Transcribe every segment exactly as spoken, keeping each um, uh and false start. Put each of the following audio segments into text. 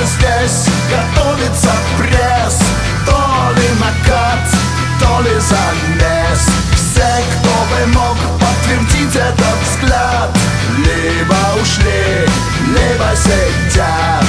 здесь готовится пресс. То ли накат, то ли замес. Все, кто бы мог подтвердить этот взгляд, либо ушли, либо сидят.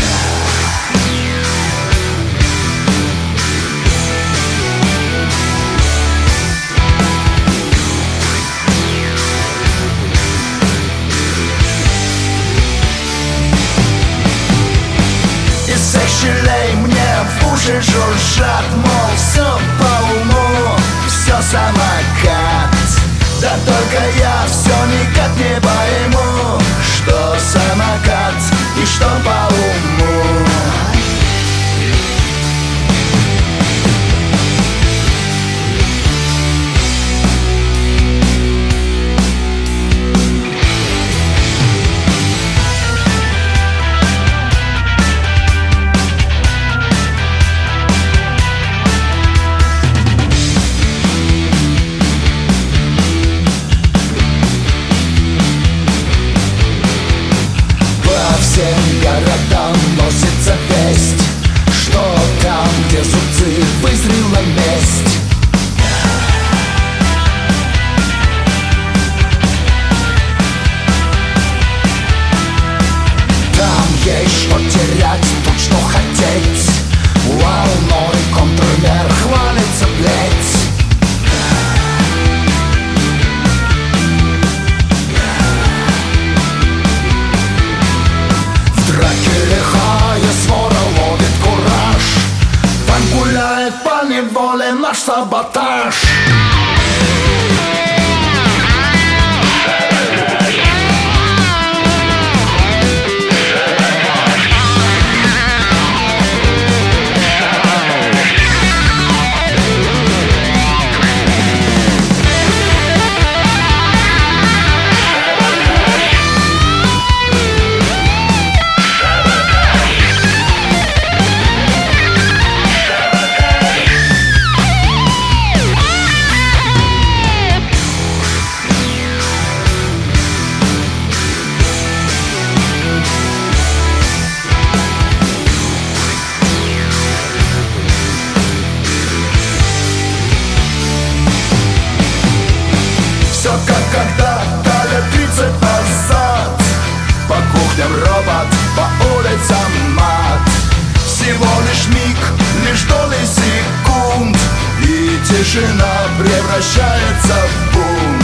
Из всех щелей мне в уши жужжат, мол, все по уму, все самокат. Да только я все никак не пойму, что самокат и что по уму. Всем городам носится весть, что там, где зубцы, вызрела месть. Там есть что терять, тут что хотеть. Волной контрмер хвалится плеть. По неволе наш саботаж. Все как когда-то лет тридцать назад. По кухням робот, по улицам мат. Всего лишь миг, лишь доли секунд, и тишина превращается в бунт.